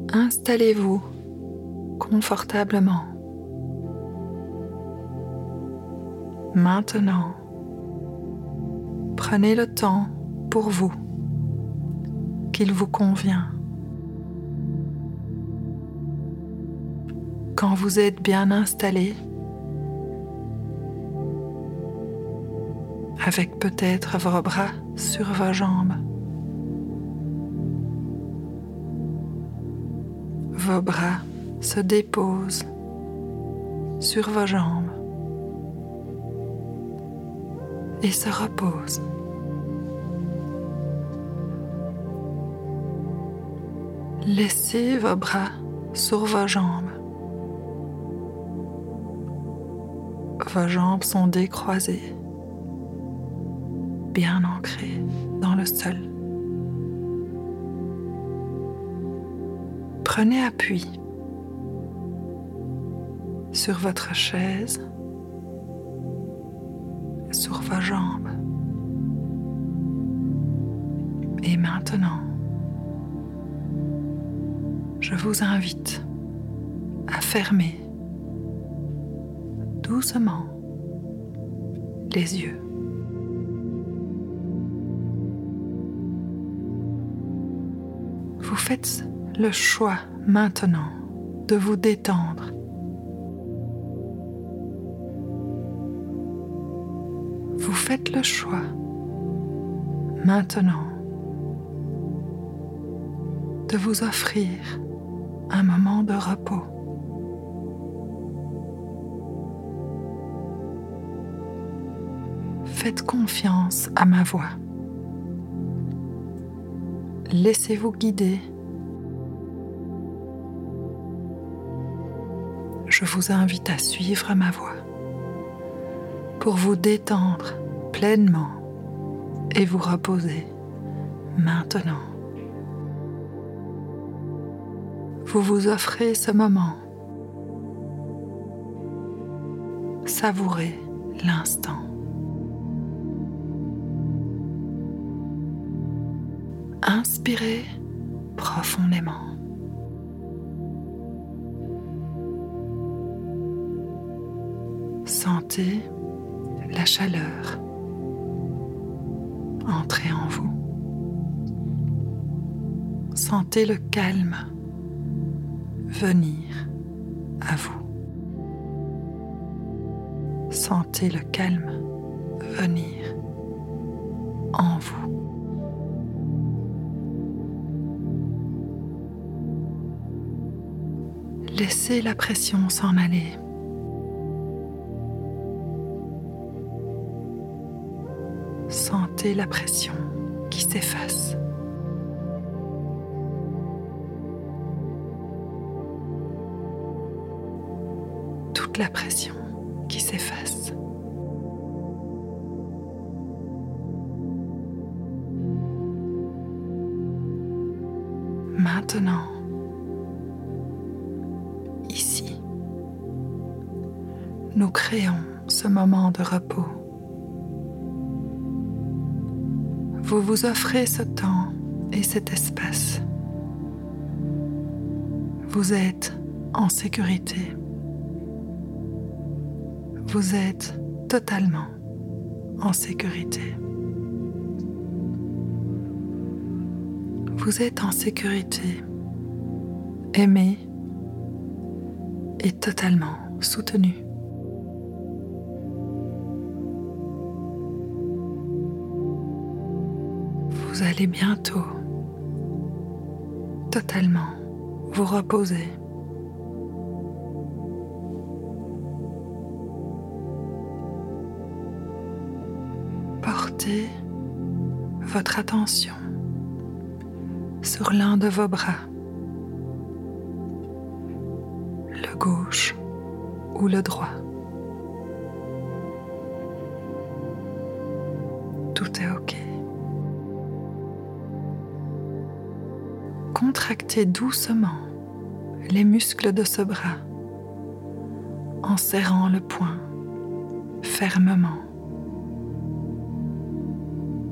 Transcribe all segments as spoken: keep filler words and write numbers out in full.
Installez-vous confortablement. Maintenant, prenez le temps pour vous qu'il vous convient. Quand vous êtes bien installé, avec peut-être vos bras sur vos jambes, vos bras se déposent sur vos jambes et se reposent. Laissez vos bras sur vos jambes. Vos jambes sont décroisées, bien ancrées dans le sol. Prenez appui sur votre chaise, sur vos jambes. Et maintenant, je vous invite à fermer doucement les yeux. Vous faites le choix maintenant de vous détendre. Vous faites le choix maintenant de vous offrir un moment de repos. Faites confiance à ma voix. Laissez-vous guider. Je vous invite à suivre ma voix pour vous détendre pleinement et vous reposer maintenant. Vous vous offrez ce moment. Savourez l'instant. Inspirez profondément. Sentez la chaleur entrer en vous. Sentez le calme venir à vous. Sentez le calme venir en vous. Laissez la pression s'en aller. Sentez la pression qui s'efface. Toute la pression qui s'efface. Maintenant, ici, nous créons ce moment de repos. Vous vous offrez ce temps et cet espace. Vous êtes en sécurité. Vous êtes totalement en sécurité. Vous êtes en sécurité, aimé et totalement soutenu. Vous allez bientôt totalement vous reposer. Portez votre attention sur l'un de vos bras, le gauche ou le droit. Tout est OK. Contractez doucement les muscles de ce bras en serrant le poing fermement.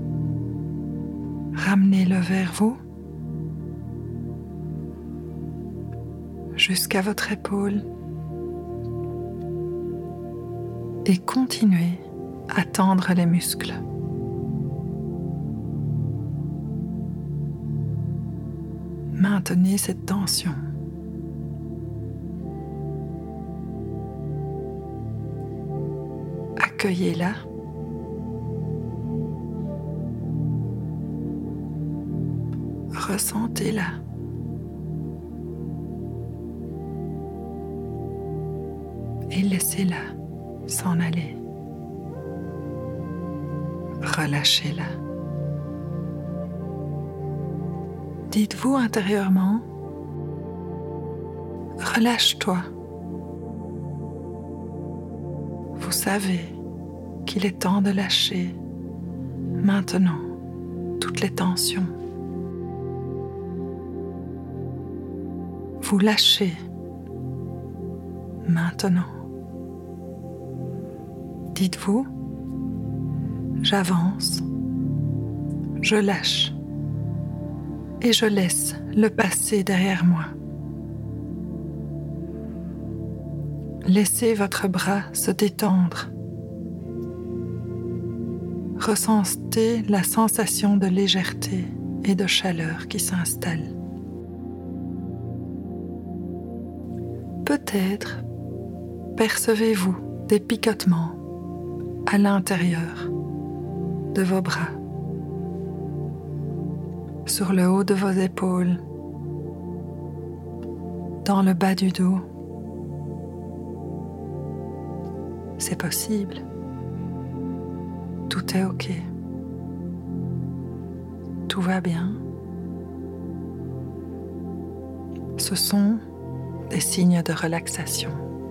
Ramenez-le vers vous jusqu'à votre épaule et continuez à tendre les muscles. Maintenez cette tension. Accueillez-la. Ressentez-la. Et laissez-la s'en aller. Relâchez-la. Dites-vous intérieurement, relâche-toi. Vous savez qu'il est temps de lâcher maintenant toutes les tensions. Vous lâchez maintenant. Dites-vous, j'avance, je lâche et je laisse le passé derrière moi. Laissez votre bras se détendre. Ressentez la sensation de légèreté et de chaleur qui s'installe. Peut-être percevez-vous des picotements à l'intérieur de vos bras, sur le haut de vos épaules, dans le bas du dos. C'est possible. Tout est OK. Tout va bien. Ce sont des signes de relaxation.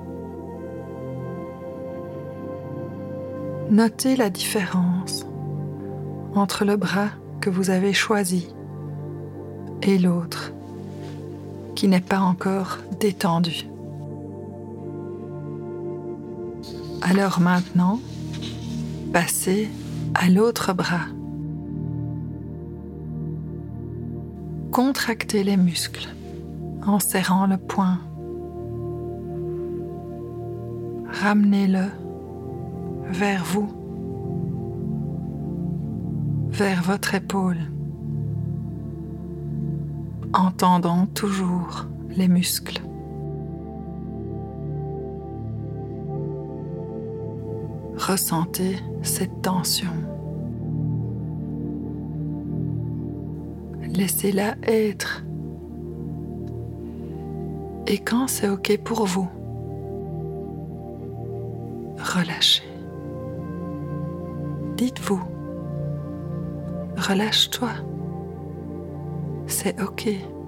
Notez la différence entre le bras que vous avez choisi et l'autre qui n'est pas encore détendu. Alors maintenant, passez à l'autre bras. Contractez les muscles en serrant le poing. Ramenez-le vers vous, vers votre épaule, en tendant toujours les muscles. Ressentez cette tension. Laissez-la être. Et quand c'est OK pour vous, relâchez. Dites-vous, relâche-toi. C'est OK.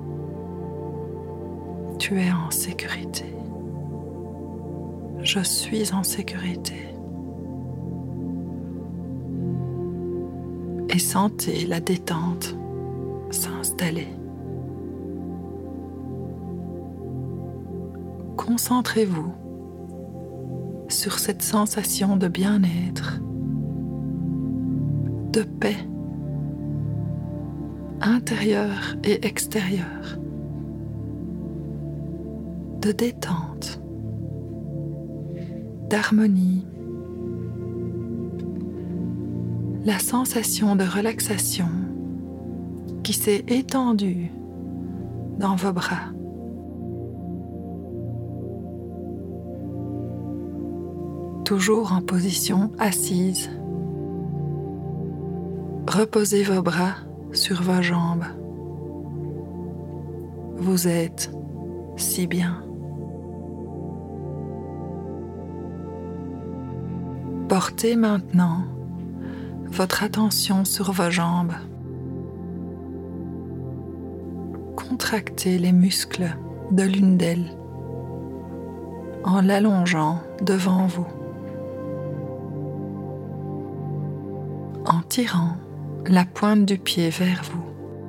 Tu es en sécurité. Je suis en sécurité. Et sentez la détente s'installer. Concentrez-vous sur cette sensation de bien-être, de paix, intérieure et extérieure, de détente, d'harmonie. La sensation de relaxation qui s'est étendue dans vos bras. Toujours en position assise. Reposez vos bras sur vos jambes. Vous êtes si bien. Portez maintenant votre attention sur vos jambes. Contractez les muscles de l'une d'elles en l'allongeant devant vous. En tirant la pointe du pied vers vous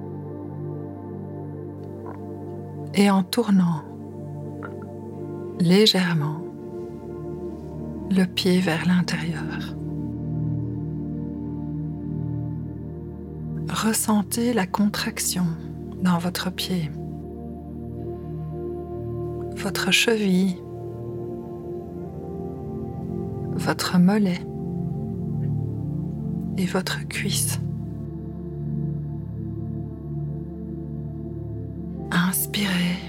et en tournant légèrement le pied vers l'intérieur. Ressentez la contraction dans votre pied. votre cheville, votre mollet et votre cuisse. Inspirez,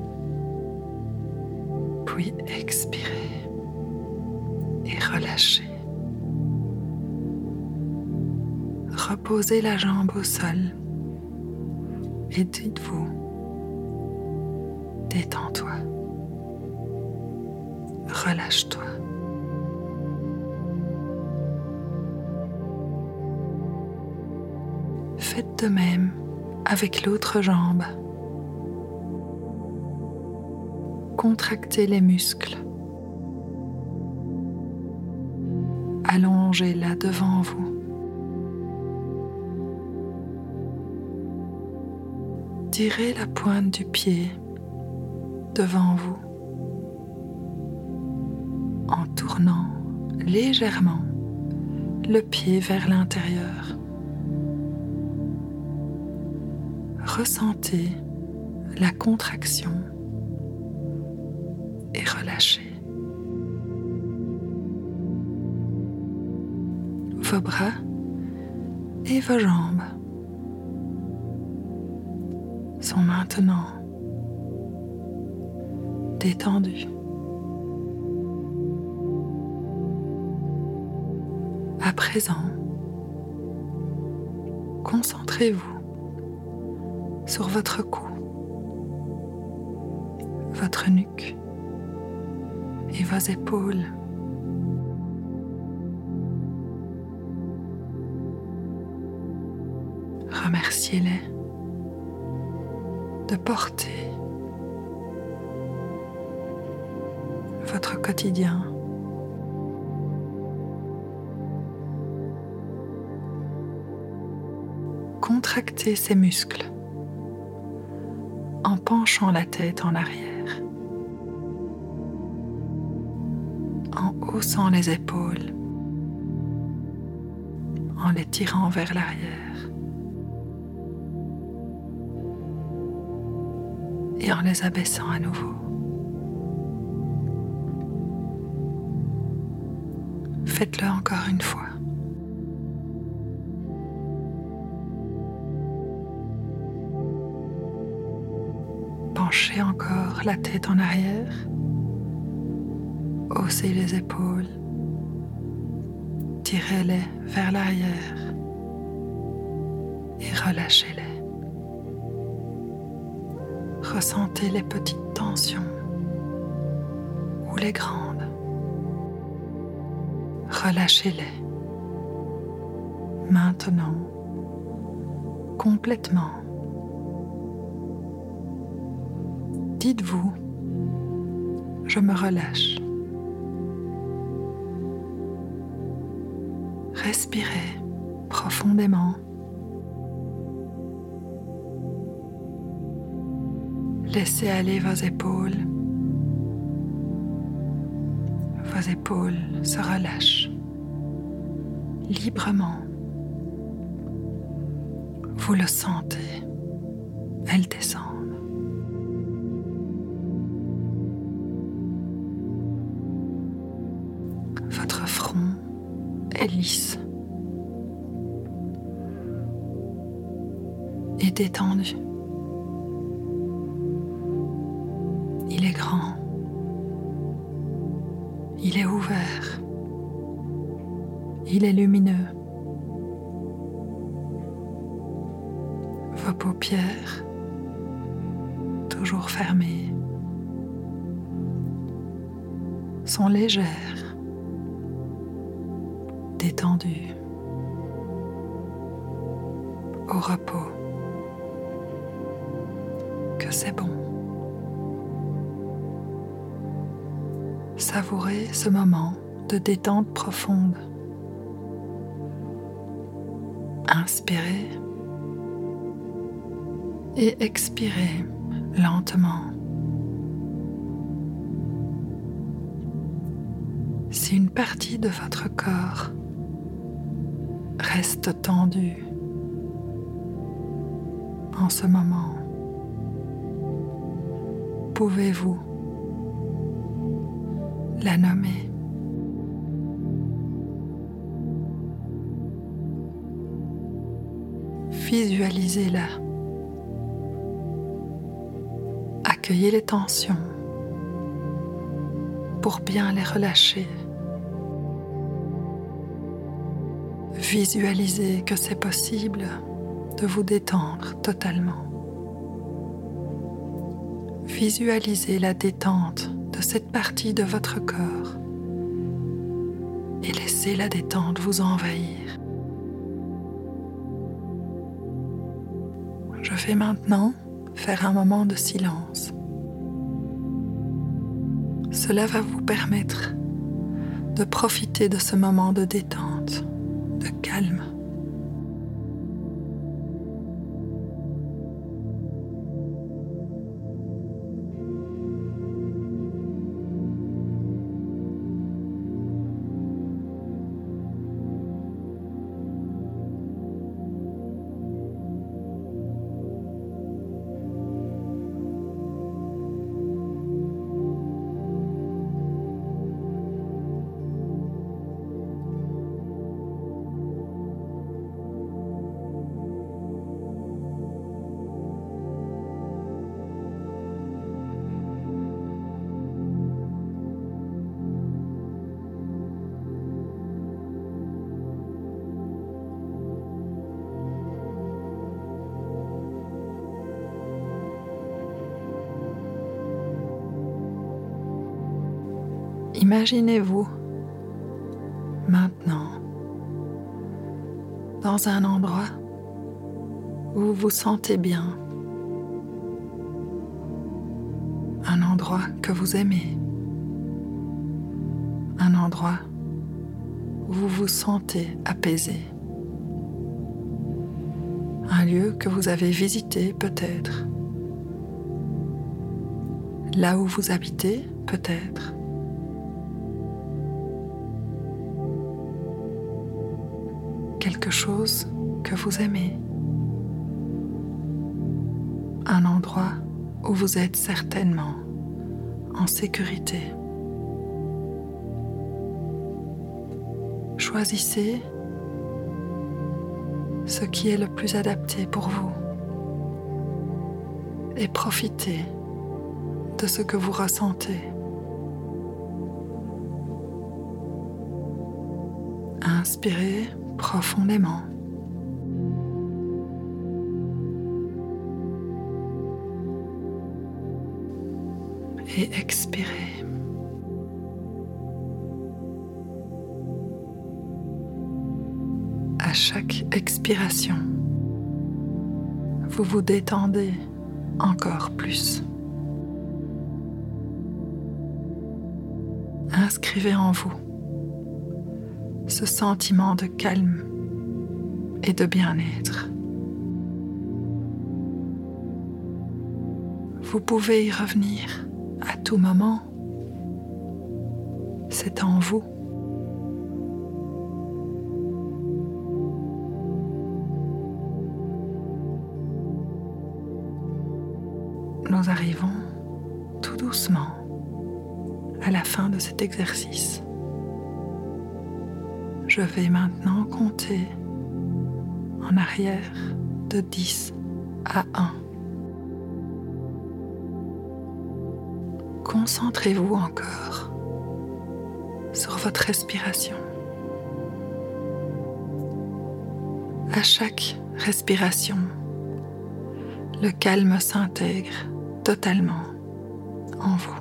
puis expirez et relâchez. Reposez la jambe au sol et dites-vous, détends-toi, relâche-toi. Faites de même avec l'autre jambe. Contractez les muscles. Allongez-la devant vous. Tirez la pointe du pied devant vous en tournant légèrement le pied vers l'intérieur. Ressentez la contraction et relâchez. Vos bras et vos jambes sont maintenant détendus. À présent, concentrez-vous sur votre cou, votre nuque et vos épaules. Remerciez-les de porter votre quotidien. Contractez ces muscles en penchant la tête en arrière, en haussant les épaules, en les tirant vers l'arrière et en les abaissant à nouveau. Faites-le encore une fois. Penchez encore la tête en arrière, haussez les épaules, tirez-les vers l'arrière et relâchez-les. Ressentez les petites tensions ou les grandes. Relâchez-les. Maintenant, complètement. Dites-vous, je me relâche. Respirez profondément. Laissez aller vos épaules. Vos épaules se relâchent librement. Vous le sentez, elles descendent. Votre front est lisse et détendu. Il est grand, il est ouvert, il est lumineux. Vos paupières, toujours fermées, sont légères, détendues, au repos. Que c'est bon. Savourez ce moment de détente profonde. Inspirez et expirez lentement. Si une partie de votre corps reste tendue en ce moment, pouvez-vous la nommer. Visualisez-la. Accueillez les tensions pour bien les relâcher. Visualisez que c'est possible de vous détendre totalement. Visualisez la détente de cette partie de votre corps et laissez la détente vous envahir. Je vais maintenant faire un moment de silence. Cela va vous permettre de profiter de ce moment de détente, de calme. Imaginez-vous maintenant dans un endroit où vous vous sentez bien, un endroit que vous aimez, un endroit où vous vous sentez apaisé, un lieu que vous avez visité peut-être, là où vous habitez peut-être. Quelque chose que vous aimez, un endroit où vous êtes certainement en sécurité. Choisissez ce qui est le plus adapté pour vous et profitez de ce que vous ressentez. Inspirez profondément. Et expirez. À chaque expiration, vous vous détendez encore plus. Inscrivez en vous ce sentiment de calme et de bien-être. Vous pouvez y revenir à tout moment. C'est en vous. Nous arrivons tout doucement à la fin de cet exercice. Je vais maintenant compter en arrière de dix à un. Concentrez-vous encore sur votre respiration. À chaque respiration, le calme s'intègre totalement en vous.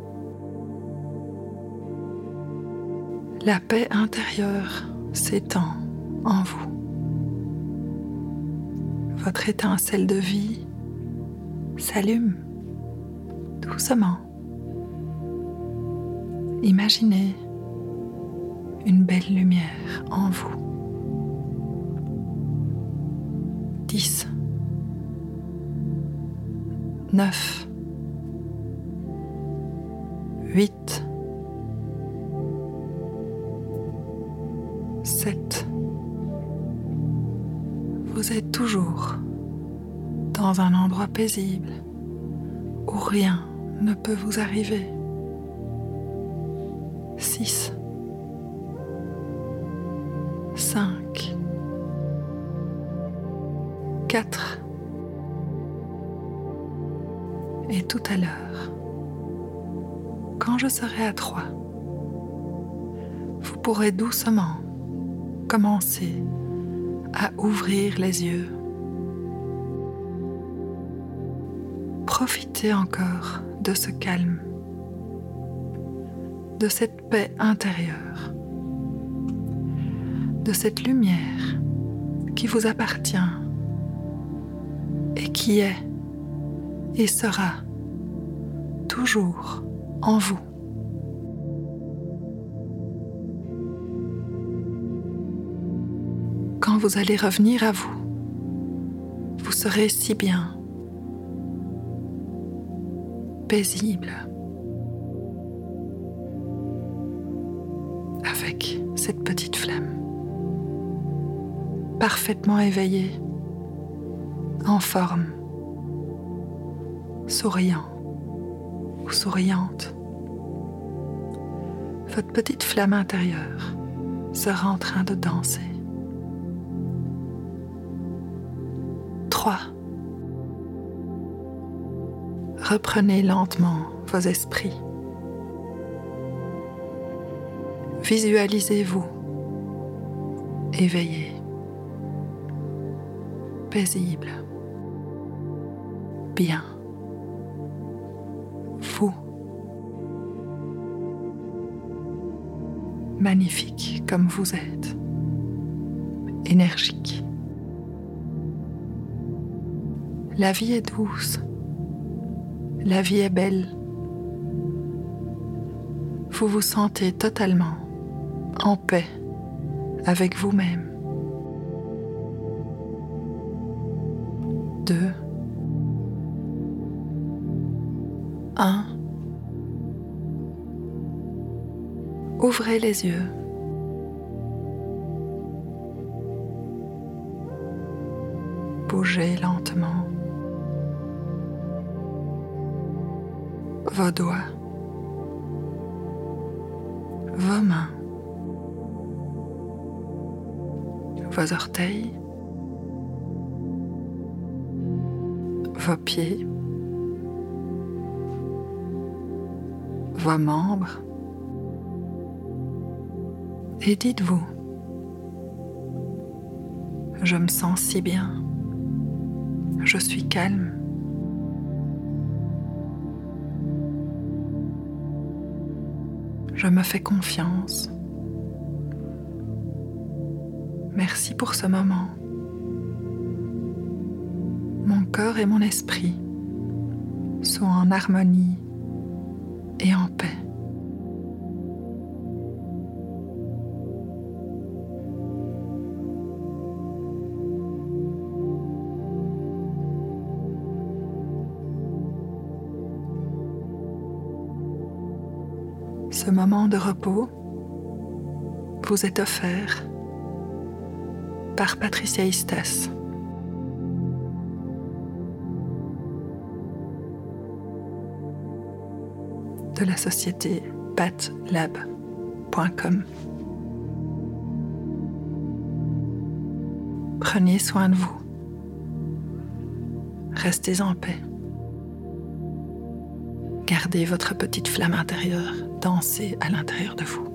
La paix intérieure s'étend en vous. Votre étincelle de vie s'allume doucement. Imaginez une belle lumière en vous. dix, neuf, huit, sept. Vous êtes toujours dans un endroit paisible où rien ne peut vous arriver. six, cinq, quatre. Et tout à l'heure, quand je serai à trois, vous pourrez doucement commencer à ouvrir les yeux. Profitez encore de ce calme, de cette paix intérieure, de cette lumière qui vous appartient et qui est et sera toujours en vous. Quand vous allez revenir à vous, vous serez si bien, paisible, avec cette petite flamme, parfaitement éveillée, en forme, souriant ou souriante. Votre petite flamme intérieure sera en train de danser. Trois. Reprenez lentement vos esprits. Visualisez-vous éveillé, paisible, bien. Vous, magnifique comme vous êtes, énergique. La vie est douce, la vie est belle. Vous vous sentez totalement en paix avec vous-même. Deux. Un. Ouvrez les yeux. Bougez lentement vos doigts, vos mains, vos orteils, vos pieds, vos membres, et dites-vous: je me sens si bien, je suis calme. Je me fais confiance. Merci pour ce moment. Mon corps et mon esprit sont en harmonie et en paix. Ce moment de repos vous est offert par Patricia Istas. De la société pat lab point com. Prenez soin de vous. Restez en paix. Gardez votre petite flamme intérieure danser à l'intérieur de vous.